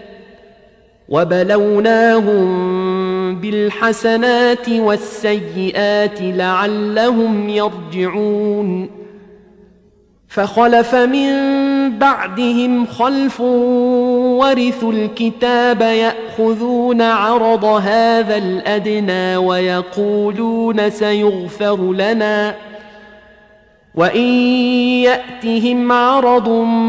وبلوناهم بالحسنات والسيئات لعلهم يرجعون فخلف من بعدهم خلف ورثوا الكتاب يأخذون عرض هذا الأدنى ويقولون سيغفر لنا وإن يأتهم عرض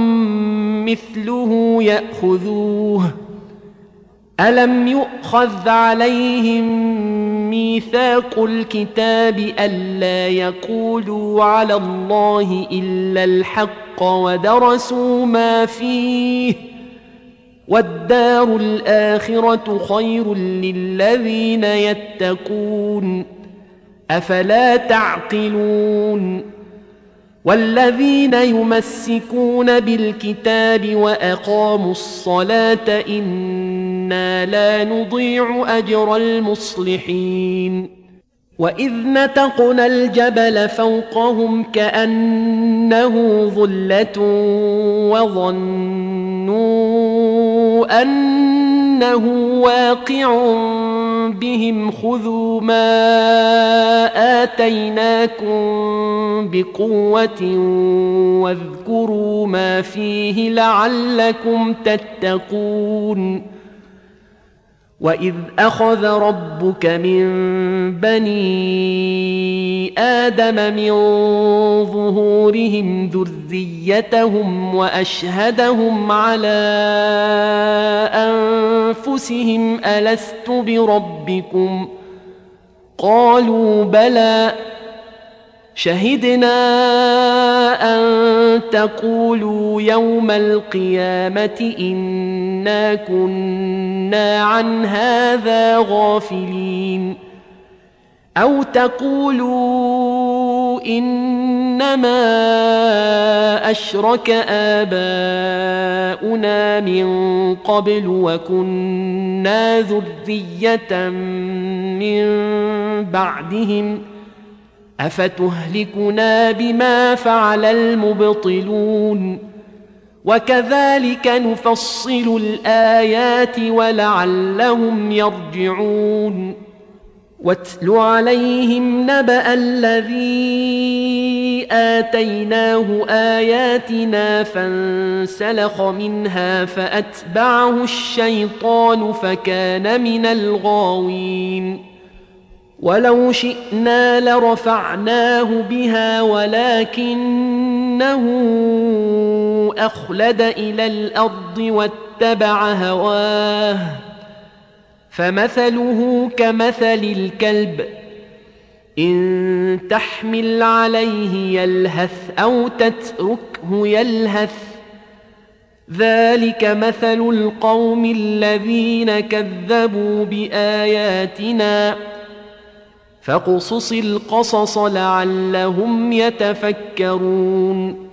مثله يأخذوه ألم يؤخذ عليهم ميثاق الكتاب ألا يقولوا على الله إلا الحق ودرسوا ما فيه والدار الآخرة خير للذين يتقون أفلا تعقلون والذين يمسكون بالكتاب وأقاموا الصلاة إنا لا نضيع أجر المصلحين وإذ نتقنا الجبل فوقهم كأنه ظلة وظنوا أنه واقع بهم خذوا ما آتيناكم بقوة واذكروا ما فيه لعلكم تتقون وإذ أخذ ربك من بني آدم من ظهورهم ذريتهم وأشهدهم على أنفسهم ألست بربكم قالوا بلى شهدنا أن تقولوا يوم القيامة إنا كنا عن هذا غافلين أو تقولوا إنما أشرك آباؤنا من قبل وكنا ذرية من بعدهم أفتهلكنا بما فعل المبطلون وكذلك نفصل الآيات ولعلهم يرجعون واتل عليهم نبأ الذي آتيناه آياتنا فانسلخ منها فأتبعه الشيطان فكان من الغاوين ولو شئنا لرفعناه بها ولكنه أخلد إلى الأرض واتبع هواه فمثله كمثل الكلب إن تحمل عليه يلهث أو تتركه يلهث ذلك مثل القوم الذين كذبوا بآياتنا فاقصص القصص لعلهم يتفكرون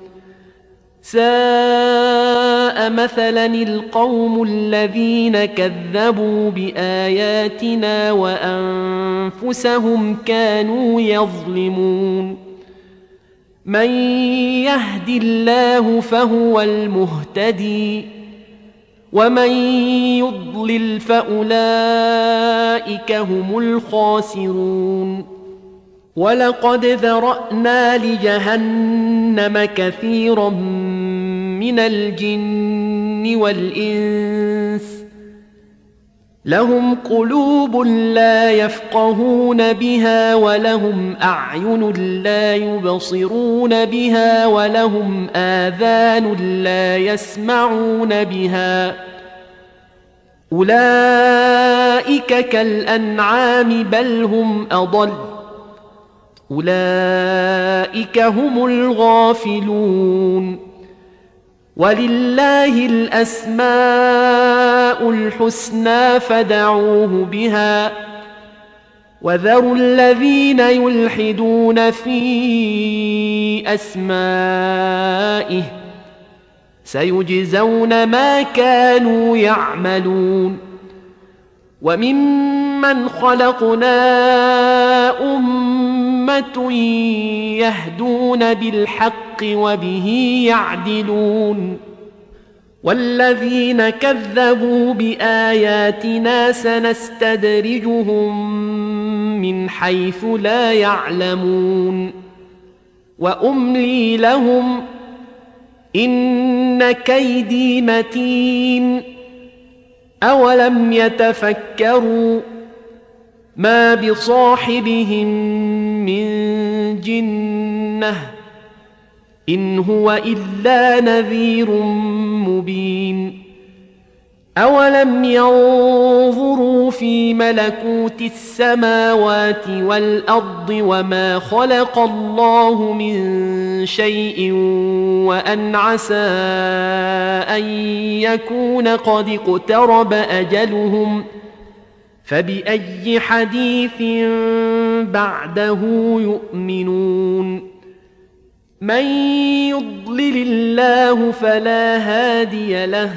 ساء مثلا القوم الذين كذبوا بآياتنا وأنفسهم كانوا يظلمون من يهد الله فهو المهتدي ومن يضلل فأولئك هم الخاسرون ولقد ذرأنا لجهنم كثيرا من الجن والإنس لهم قلوب لا يفقهون بها ولهم أعين لا يبصرون بها ولهم آذان لا يسمعون بها أولئك كالأنعام بل هم أضل أولئك هم الغافلون ولله الأسماء الحسنى فدعوه بها وذروا الذين يلحدون في أسمائه سيجزون ما كانوا يعملون وممن خلقنا أمة يهدون بالحق وبه يعدلون والذين كذبوا بآياتنا سنستدرجهم من حيث لا يعلمون وأملي لهم إن كيدي متين أولم يتفكروا ما بصاحبهم من جنة إن هو إلا نذير مبين أولم ينظروا في ملكوت السماوات والأرض وما خلق الله من شيء وأن عسى أن يكون قد اقترب أجلهم فبأي حديث بعده يؤمنون من يضلل الله فلا هادي له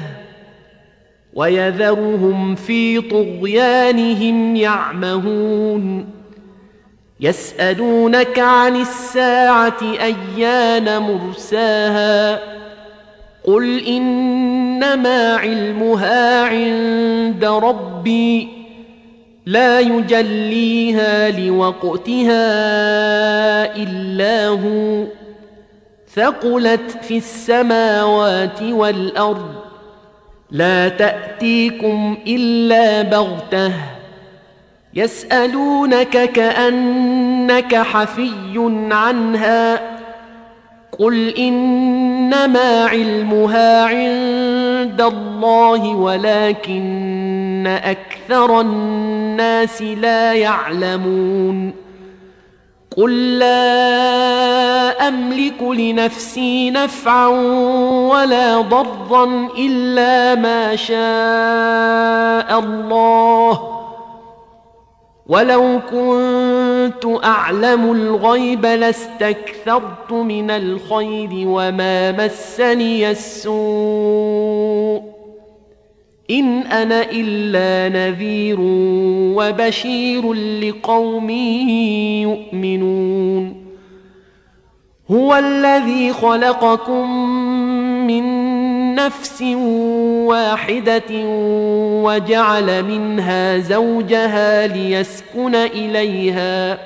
ويذرهم في طغيانهم يعمهون يسألونك عن الساعة أيان مرساها قل إنما علمها عند ربي لا يجليها لوقتها إلا هو ثقلت في السماوات والأرض لا تأتيكم إلا بغتة يسألونك كأنك حفي عنها قل إنما علمها عند الله ولكن أكثر الناس لا يعلمون قل لا أملك لنفسي نفعا ولا ضرا إلا ما شاء الله ولو كنت أعلم الغيب لاستكثرت من الخير وما مسني السوء إن أنا إلا نذير وبشير لقوم يؤمنون هو الذي خلقكم من نفس واحدة وجعل منها زوجها ليسكن إليها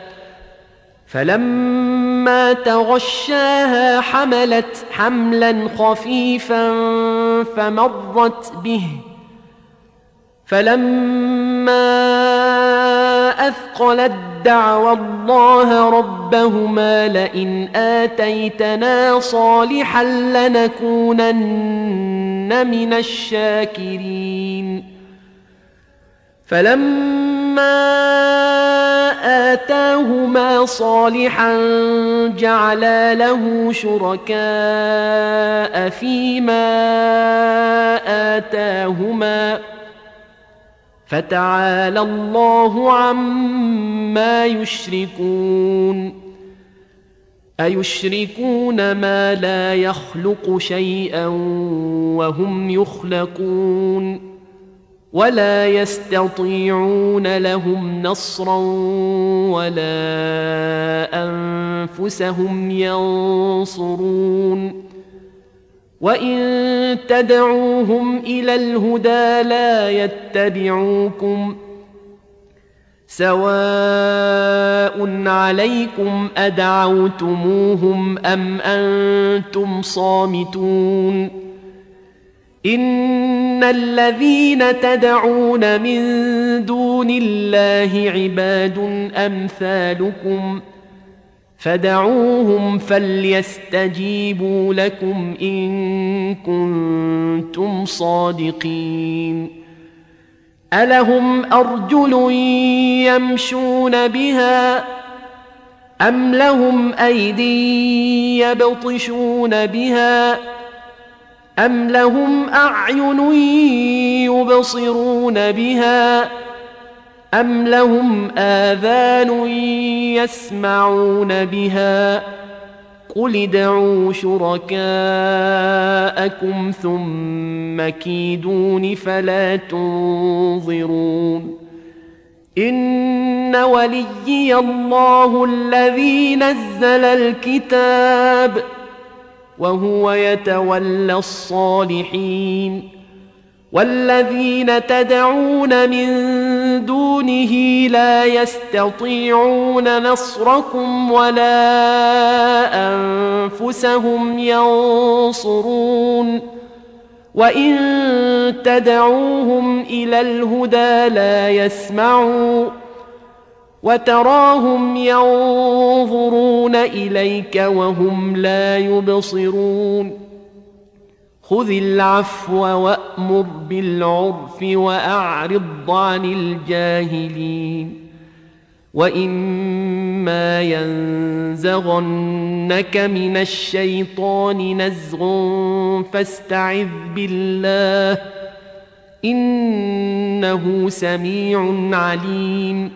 فلما تغشاها حملت حملا خفيفا فمرت به فلما أثقلت دعوى الله ربهما لئن آتيتنا صالحا لنكونن من الشاكرين فلما آتاهما صالحا جعلا له شركاء فيما آتاهما فتعالى الله عما يشركون أيشركون ما لا يخلق شيئا وهم يخلقون ولا يستطيعون لهم نصرا ولا أنفسهم ينصرون وإن تدعوهم إلى الهدى لا يتبعوكم سواء عليكم أدعوتموهم أم أنتم صامتون إن الذين تدعون من دون الله عباد أمثالكم فدعوهم فليستجيبوا لكم إن كنتم صادقين ألهم أرجل يمشون بها أم لهم أيدي يبطشون بها أم لهم أعين يبصرون بها أم لهم آذان يسمعون بها قل ادعوا شركاءكم ثم كيدون فلا تنظرون إن وليي الله الذي نزل الكتاب وهو يتولى الصالحين والذين تدعون من دونه لا يستطيعون نصركم ولا أنفسهم ينصرون وإن تدعوهم إلى الهدى لا يسمعوا وتراهم ينظرون إليك وهم لا يبصرون خذ العفو وأمر بالعرف وأعرض عن الجاهلين وإما ينزغنك من الشيطان نزغ فاستعذ بالله إنه سميع عليم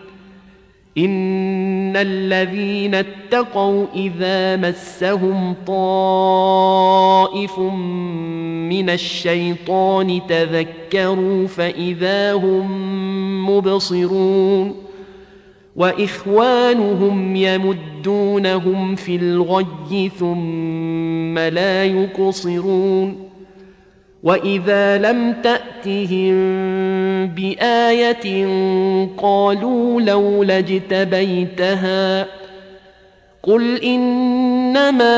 إن الذين اتقوا إذا مسهم طائف من الشيطان تذكروا فإذا هم مبصرون وإخوانهم يمدونهم في الغي ثم لا يقصرون وإذا لم تأتهم بآية قالوا لولا اجتبيتها قل إنما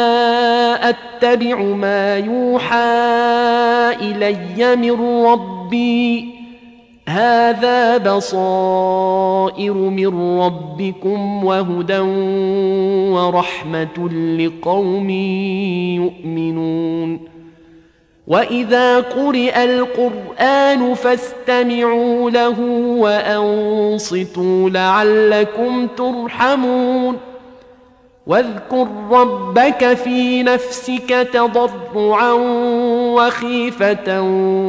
أتبع ما يوحى إلي من ربي هذا بصائر من ربكم وهدى ورحمة لقوم يؤمنون وإذا قرئ القرآن فاستمعوا له وأنصتوا لعلكم ترحمون واذكر ربك في نفسك تضرعا وخيفة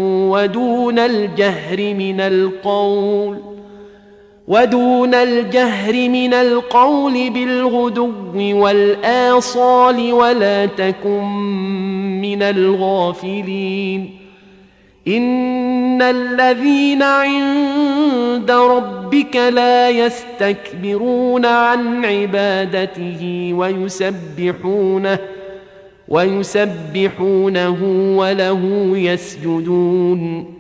ودون الجهر من القول بالغدو والآصال ولا تكن من الغافلين إن الذين عند ربك لا يستكبرون عن عبادته ويسبحونه وله يسجدون